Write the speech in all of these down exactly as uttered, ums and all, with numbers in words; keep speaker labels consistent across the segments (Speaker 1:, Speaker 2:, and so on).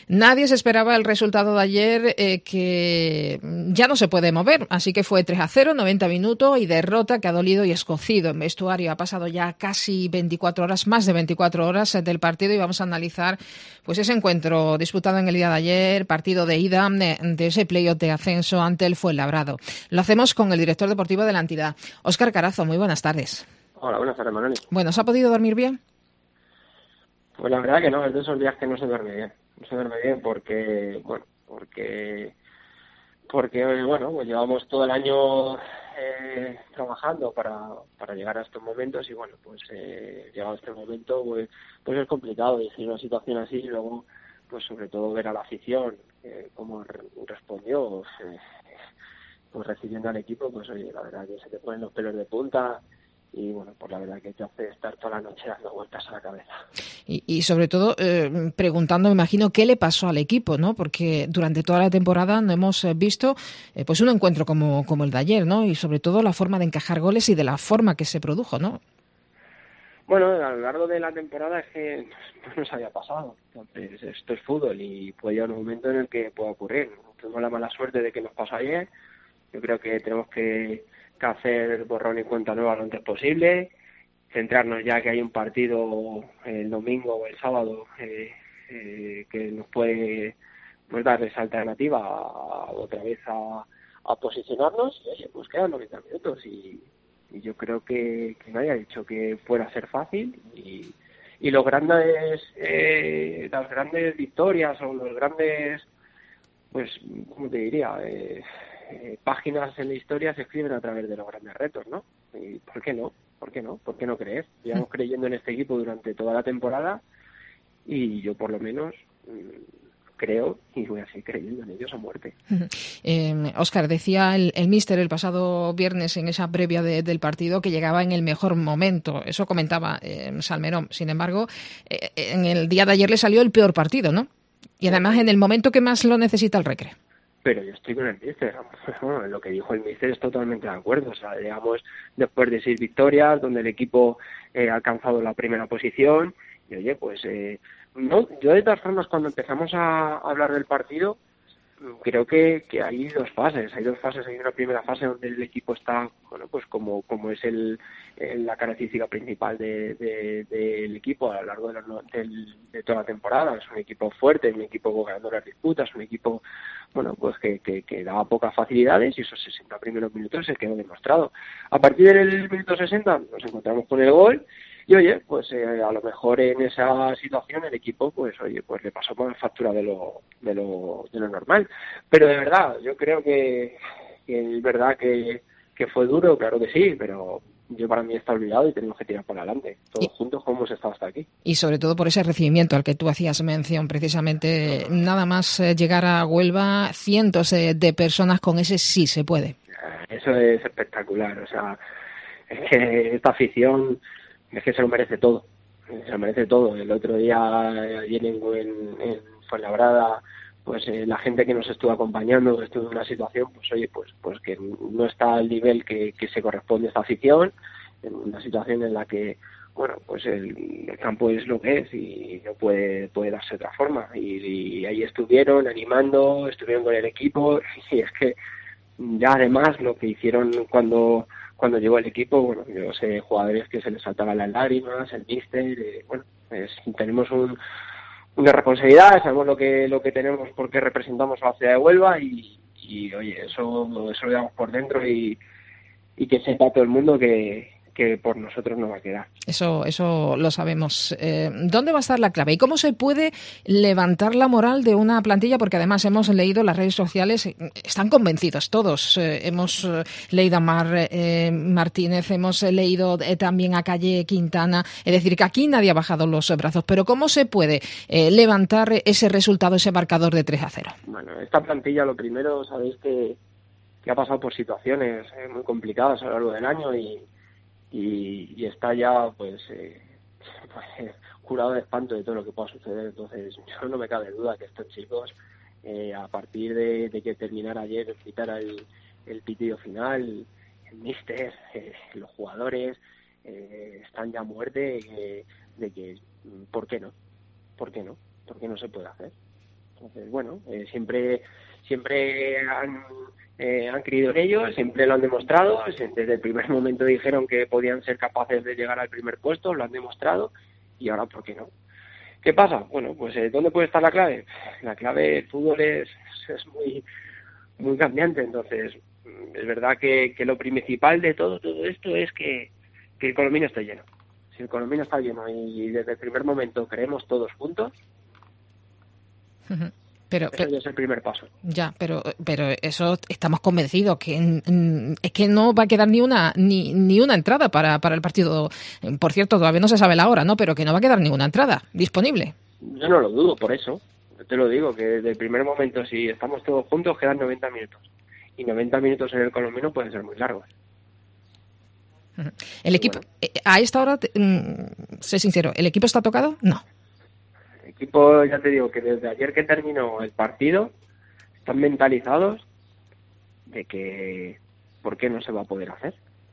Speaker 1: Nadie se esperaba el resultado de ayer, eh, que ya no se puede mover, así que fue tres a cero, noventa minutos y derrota que ha dolido y escocido en vestuario. Ha pasado ya casi veinticuatro horas, más de veinticuatro horas del partido, y vamos a analizar pues ese encuentro disputado en el día de ayer, partido de ida de, de ese playoff de ascenso ante el Fuenlabrado. Lo hacemos con el director deportivo de la entidad, Óscar Carazo. Muy buenas tardes.
Speaker 2: Hola, buenas tardes, Manoli.
Speaker 1: Bueno, ¿se ha podido dormir bien?
Speaker 2: Pues la verdad que no, es de esos días que no se duerme bien. No se duerme bien porque, bueno, porque, porque bueno, pues llevamos todo el año eh, trabajando para, para llegar a estos momentos y bueno, pues eh, llegado a este momento, pues, pues es complicado decir una situación así y luego, pues sobre todo ver a la afición eh, cómo re- respondió, eh, pues recibiendo al equipo, pues oye, la verdad que se te ponen los pelos de punta. Y bueno, pues la verdad que te hace estar toda la noche dando vueltas a la cabeza.
Speaker 1: Y, y sobre todo eh, preguntando, me imagino, qué le pasó al equipo, ¿no? Porque durante toda la temporada no hemos visto eh, pues un encuentro como, como el de ayer, ¿no? Y sobre todo la forma de encajar goles y de la forma que se produjo, ¿no?
Speaker 2: Bueno, a lo largo de la temporada es que no nos había pasado. Entonces, esto es fútbol y puede llegar un momento en el que pueda ocurrir. Tuvimos la mala suerte de que nos pasó ayer. Yo creo que tenemos que, que hacer borrón y cuenta nueva lo antes posible, centrarnos ya que hay un partido el domingo o el sábado eh, eh, que nos puede pues, dar esa alternativa a, otra vez a, a posicionarnos. Y oye, pues quedan noventa minutos y, y yo creo que, que nadie ha dicho que fuera a ser fácil y, y los grandes eh, las grandes victorias o los grandes, pues, ¿cómo te diría? Eh, eh, páginas en la historia se escriben a través de los grandes retos, ¿no? ¿Y por qué no? ¿Por qué no? ¿Por qué no creer? Llevamos creyendo en este equipo durante toda la temporada y yo por lo menos mmm, creo y voy a seguir creyendo en ellos a muerte.
Speaker 1: Eh, Óscar, decía el, el míster el pasado viernes en esa previa de, del partido que llegaba en el mejor momento. Eso comentaba eh, Salmerón. Sin embargo, eh, en el día de ayer le salió el peor partido, ¿no? Y además en el momento que más lo necesita el Recre.
Speaker 2: Pero yo estoy con el míster, bueno, lo que dijo el míster es totalmente de acuerdo, o sea, llegamos después de seis victorias, donde el equipo eh, ha alcanzado la primera posición, y oye, pues, eh, no, yo de todas formas cuando empezamos a hablar del partido, creo que, que hay dos fases, hay dos fases, hay una primera fase donde el equipo está, bueno, pues como, como es el, el la característica principal de, de, del equipo a lo largo de, la, del, de toda la temporada, es un equipo fuerte, un equipo ganando las disputas, un equipo, bueno, pues que, que, que daba pocas facilidades y esos sesenta primeros minutos se quedó demostrado. A partir del minuto sesenta nos encontramos con el gol. Y oye, pues eh, a lo mejor en esa situación el equipo, pues oye, pues le pasó más factura de lo, de lo, de lo normal. Pero de verdad, yo creo que, que es verdad que, que fue duro, claro que sí, pero yo para mí está olvidado y tenemos que tirar para adelante, todos y, juntos como hemos estado hasta aquí.
Speaker 1: Y sobre todo por ese recibimiento al que tú hacías mención, precisamente, uh-huh. Nada más eh, llegar a Huelva, cientos de, de personas con ese sí se puede.
Speaker 2: Eso es espectacular, o sea, es que esta afición es que se lo merece todo, se lo merece todo. El otro día ayer en, en, en Fuenlabrada, pues eh, la gente que nos estuvo acompañando, que estuvo en una situación, pues oye, pues pues que no está al nivel que, que se corresponde a esta afición, en una situación en la que, bueno, pues el, el campo es lo que es y no puede puede darse de otra forma. Y, y ahí estuvieron animando, estuvieron con el equipo y es que ya además lo que hicieron cuando cuando llegó el equipo, bueno, yo sé jugadores que se les saltaban las lágrimas, el míster, eh, bueno, pues tenemos un, una responsabilidad, sabemos lo que lo que tenemos porque representamos a la ciudad de Huelva y, y oye, eso eso lo damos por dentro y, y que sepa todo el mundo que que por nosotros no va a quedar.
Speaker 1: Eso, eso lo sabemos. Eh, ¿Dónde va a estar la clave? ¿Y cómo se puede levantar la moral de una plantilla? Porque además hemos leído en las redes sociales, están convencidos todos. Eh, hemos eh, leído a Mar eh, Martínez, hemos leído eh, también a Calle Quintana. Es decir, que aquí nadie ha bajado los brazos. Pero ¿cómo se puede eh, levantar ese resultado, ese marcador de tres a cero?
Speaker 2: Bueno, esta plantilla, lo primero, sabéis que, que ha pasado por situaciones eh, muy complicadas a lo largo del año y Y, y está ya pues, eh, pues curado de espanto de todo lo que pueda suceder. Entonces yo no me cabe duda que estos chicos eh, a partir de, de que terminara ayer quitara el, el pitido final, el míster, eh, los jugadores eh, están ya a muerte eh, de que ¿por qué no? ¿por qué no? ¿por qué no se puede hacer? Entonces, bueno, eh, siempre siempre han, eh, han creído en ellos, siempre lo han demostrado. Desde el primer momento dijeron que podían ser capaces de llegar al primer puesto, lo han demostrado, y ahora, ¿por qué no? ¿Qué pasa? Bueno, pues eh, ¿dónde puede estar la clave? La clave del fútbol es, es muy muy cambiante, entonces es verdad que, que lo principal de todo todo esto es que, que el Colomino esté lleno. Si el Colomino está lleno y desde el primer momento creemos todos juntos,
Speaker 1: uh-huh. Pero,
Speaker 2: Eso
Speaker 1: pero,
Speaker 2: ya es el primer paso.
Speaker 1: Ya, pero pero eso estamos convencidos que en, es que no va a quedar ni una ni ni una entrada para, para el partido. Por cierto, todavía no se sabe la hora, ¿no? Pero que no va a quedar ninguna entrada disponible.
Speaker 2: Yo no lo dudo, por eso. Yo te lo digo, que desde el primer momento, si estamos todos juntos, quedan noventa minutos. Y noventa minutos en el Colomino pueden ser muy largos.
Speaker 1: El equipo, bueno. A esta hora, sé sincero, ¿el equipo está tocado? No.
Speaker 2: El equipo, ya te digo, que desde ayer que terminó el partido, están mentalizados de que ¿por qué no se va a poder hacer?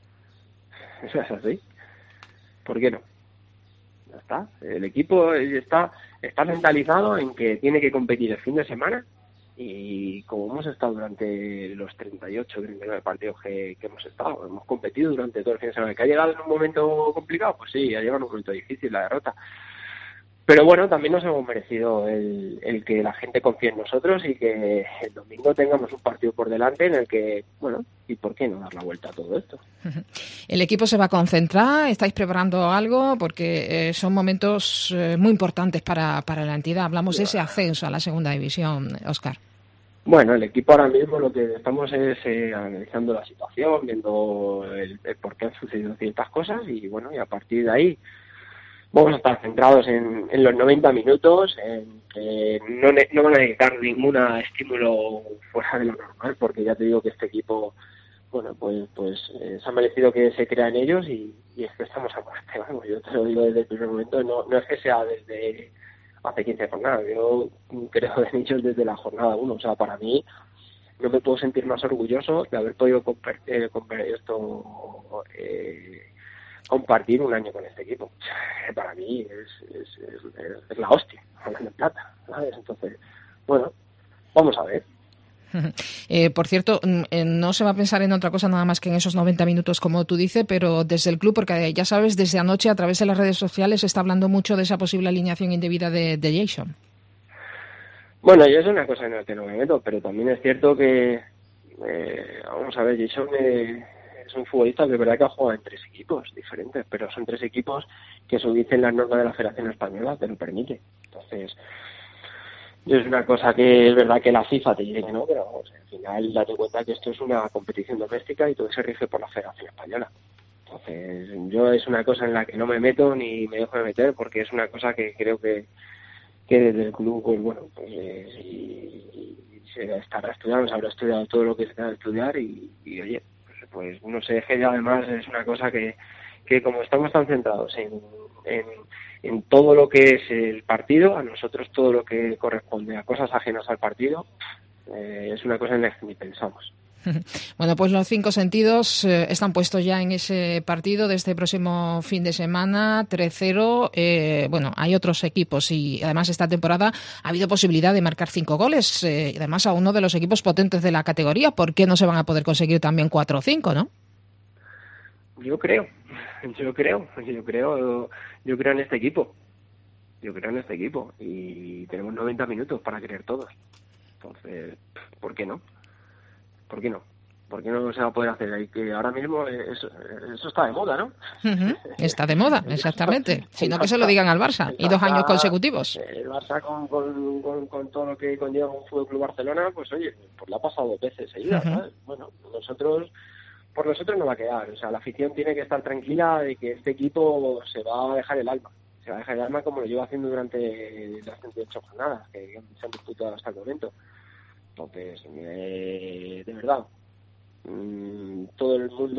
Speaker 2: Eso es así. ¿Por qué no? Ya está. El equipo está, está mentalizado en que tiene que competir el fin de semana, y como hemos estado durante los treinta y ocho, treinta y nueve partidos que, que hemos estado, hemos competido durante todo el fin de semana. ¿Que ha llegado en un momento complicado? Pues sí, ha llegado en un momento difícil la derrota. Pero bueno, también nos hemos merecido el, el que la gente confíe en nosotros y que el domingo tengamos un partido por delante en el que, bueno, ¿y por qué no dar la vuelta a todo esto?
Speaker 1: ¿El equipo se va a concentrar? ¿Estáis preparando algo? Porque eh, son momentos eh, muy importantes para, para la entidad. Hablamos de ese ascenso a la segunda división, Óscar.
Speaker 2: Bueno, el equipo ahora mismo lo que estamos es eh, analizando la situación, viendo el, el por qué han sucedido ciertas cosas y, bueno, y a partir de ahí vamos a estar centrados en, en los noventa minutos, en que no, ne- no van a necesitar ningún estímulo fuera de lo normal, porque ya te digo que este equipo, bueno, pues pues eh, se ha merecido que se crea en ellos y, y es que estamos a muerte, vamos, yo te lo digo desde el primer momento, no, no es que sea desde hace quince jornadas, yo creo en ellos desde la jornada uno, o sea, para mí no me puedo sentir más orgulloso de haber podido compartir eh, esto... Eh, compartir un año con este equipo. Para mí es, es, es, es la hostia, hablando en plata, ¿sabes? Entonces, bueno, vamos a ver.
Speaker 1: Eh, por cierto, no se va a pensar en otra cosa nada más que en esos noventa minutos, como tú dices, pero desde el club, porque ya sabes, desde anoche a través de las redes sociales se está hablando mucho de esa posible alineación indebida de, de Jason.
Speaker 2: Bueno, yo es una cosa en la que no me meto, pero también es cierto que, eh, vamos a ver, Jason... Eh, es un futbolista que es verdad que ha jugado en tres equipos diferentes, pero son tres equipos que se dicen las normas de la Federación Española, te lo permite. Entonces, es una cosa que es verdad que la FIFA te dice que no, pero vamos, al final date cuenta que esto es una competición doméstica y todo se rige por la Federación Española. Entonces, yo es una cosa en la que no me meto ni me dejo de meter, porque es una cosa que creo que, que desde el club, pues bueno, pues eh, y, y se estará estudiando, se habrá estudiado todo lo que se tenga que estudiar y, y oye, pues no sé, que ya además es una cosa que, que como estamos tan centrados en, en, en todo lo que es el partido, a nosotros todo lo que corresponde a cosas ajenas al partido, eh, es una cosa en la que ni pensamos.
Speaker 1: Bueno, pues los cinco sentidos eh, están puestos ya en ese partido de este próximo fin de semana, tres cero. Eh, bueno, hay otros equipos y además esta temporada ha habido posibilidad de marcar cinco goles, eh, y además a uno de los equipos potentes de la categoría. ¿Por qué no se van a poder conseguir también cuatro o cinco, no?
Speaker 2: Yo creo, yo creo, yo creo, yo creo en este equipo. Yo creo en este equipo y tenemos noventa minutos para creer todos. Entonces, ¿por qué no? ¿Por qué no? ¿Por qué no se va a poder hacer? Hay que ahora mismo eso, eso está de moda, ¿no?
Speaker 1: Uh-huh. Está de moda, exactamente. Sino que se lo digan al Barça, y dos años consecutivos.
Speaker 2: El Barça con, con, con, con todo lo que conlleva un Fútbol Club Barcelona, pues oye, pues le ha pasado dos veces seguidas, uh-huh. ¿sabes? Bueno, nosotros, por nosotros no va a quedar. O sea, la afición tiene que estar tranquila de que este equipo se va a dejar el alma. Se va a dejar el alma como lo lleva haciendo durante las treinta y ocho jornadas que se han disputado hasta el momento. Entonces, eh, de verdad, mmm, todo el mundo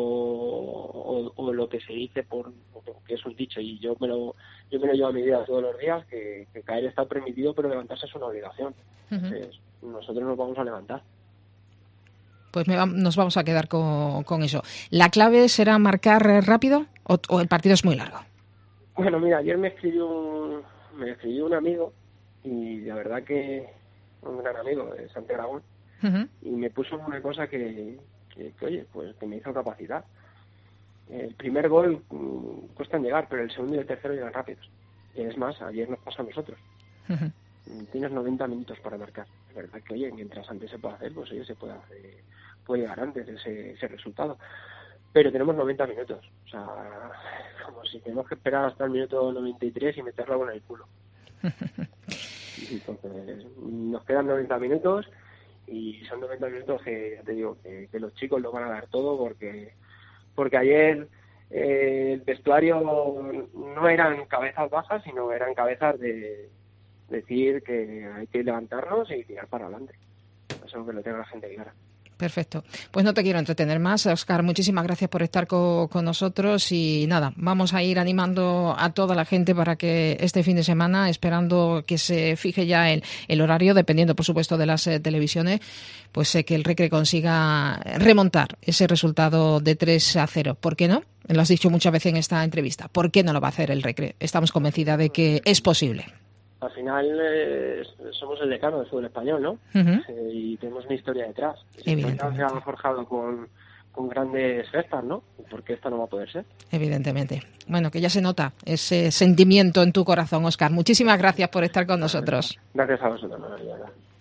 Speaker 2: o, o lo que se dice por, que es un dicho y yo me lo yo me lo llevo a mi vida todos los días, que, que caer está permitido pero levantarse es una obligación. Entonces, uh-huh. nosotros nos vamos a levantar.
Speaker 1: Pues me va, nos vamos a quedar con, con eso. ¿La clave será marcar rápido o, o el partido es muy largo?
Speaker 2: Bueno, mira, ayer me escribió un, me escribió un amigo y la verdad que un gran amigo de Santiago Aragón,
Speaker 1: uh-huh.
Speaker 2: y me puso una cosa que, que, que, oye, pues que me hizo capacitar. El primer gol um, cuesta en llegar, pero el segundo y el tercero llegan rápidos. Y es más, ayer nos pasa a nosotros. Uh-huh. Tienes noventa minutos para marcar. Es verdad que, oye, mientras antes se puede hacer, pues oye, se puede hacer, puede llegar antes ese, ese resultado. Pero tenemos noventa minutos. O sea, como si tenemos que esperar hasta el minuto noventa y tres y meterlo con el culo. Entonces, nos quedan noventa minutos y son noventa minutos que, ya te digo, que, que los chicos lo van a dar todo porque porque ayer eh, el vestuario no eran cabezas bajas, sino eran cabezas de decir que hay que levantarnos y tirar para adelante. Eso que lo tenga la gente clara.
Speaker 1: Perfecto. Pues no te quiero entretener más, Óscar. Muchísimas gracias por estar co- con nosotros y nada, vamos a ir animando a toda la gente para que este fin de semana, esperando que se fije ya el, el horario, dependiendo por supuesto de las eh, televisiones, pues eh, que el Recre consiga remontar ese resultado de tres a cero. ¿Por qué no? Lo has dicho muchas veces en esta entrevista. ¿Por qué no lo va a hacer el Recre? Estamos convencidas de que es posible.
Speaker 2: Al final eh, somos el decano del fútbol español, ¿no?
Speaker 1: Uh-huh.
Speaker 2: Eh, y tenemos una historia detrás. Evidentemente. Se ha forjado con, con grandes gestas, ¿no? ¿Por qué esto no va a poder ser?
Speaker 1: Evidentemente. Bueno, que ya se nota ese sentimiento en tu corazón, Óscar. Muchísimas gracias por estar con nosotros.
Speaker 2: Gracias a vosotros, María.